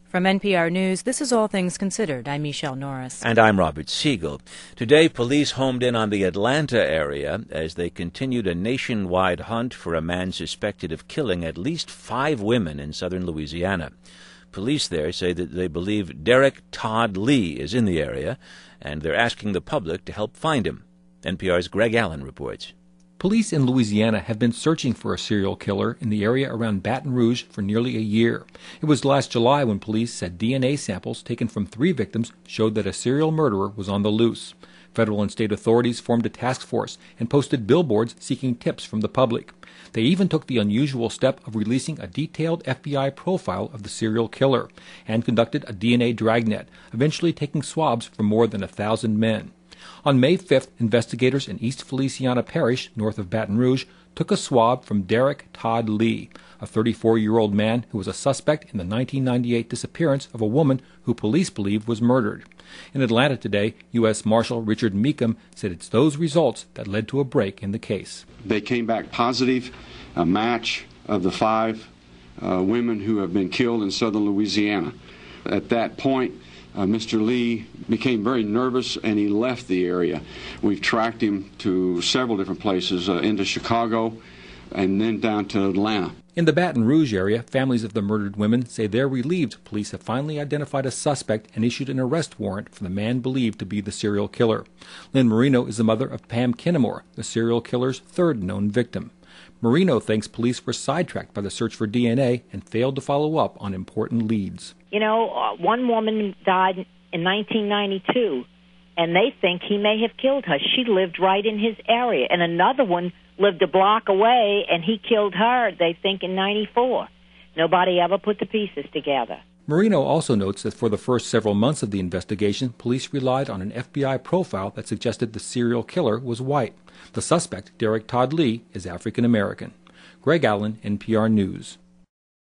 From NPR News, this is All Things Considered. I'm Michelle Norris. And I'm Robert Siegel. Today, police homed in on the Atlanta area as they continued a nationwide hunt for a man suspected of killing at least 5 women in southern Louisiana. Police there say that they believe Derek Todd Lee is in the area, and they're asking the public to help find him. NPR's Greg Allen reports. Police in Louisiana have been searching for a serial killer in the area around Baton Rouge for nearly a year. It was last July when police said DNA samples taken from 3 victims showed that a serial murderer was on the loose. Federal and state authorities formed a task force and posted billboards seeking tips from the public. They even took the unusual step of releasing a detailed FBI profile of the serial killer and conducted a DNA dragnet, eventually taking swabs from more than 1,000 men. On May 5th, investigators in East Feliciana Parish, north of Baton Rouge, took a swab from Derek Todd Lee, a 34-year-old man who was a suspect in the 1998 disappearance of a woman who police believe was murdered. In Atlanta today, U.S. Marshal Richard Meekum said it's those results that led to a break in the case. They came back positive, a match of the 5 women who have been killed in southern Louisiana. At that point, Mr. Lee became very nervous and he left the area. We've tracked him to several different places, into Chicago and then down to Atlanta. In the Baton Rouge area, families of the murdered women say they're relieved police have finally identified a suspect and issued an arrest warrant for the man believed to be the serial killer. Lynn Marino is the mother of Pam Kinnemore, the serial killer's 3rd known victim. Marino thinks police were sidetracked by the search for DNA and failed to follow up on important leads. You know, one woman died in 1992, and they think he may have killed her. She lived right in his area. And another one lived a block away, and he killed her, they think, in 94. Nobody ever put the pieces together. Marino also notes that for the first several months of the investigation, police relied on an FBI profile that suggested the serial killer was white. The suspect, Derek Todd Lee, is African American. Greg Allen, NPR News.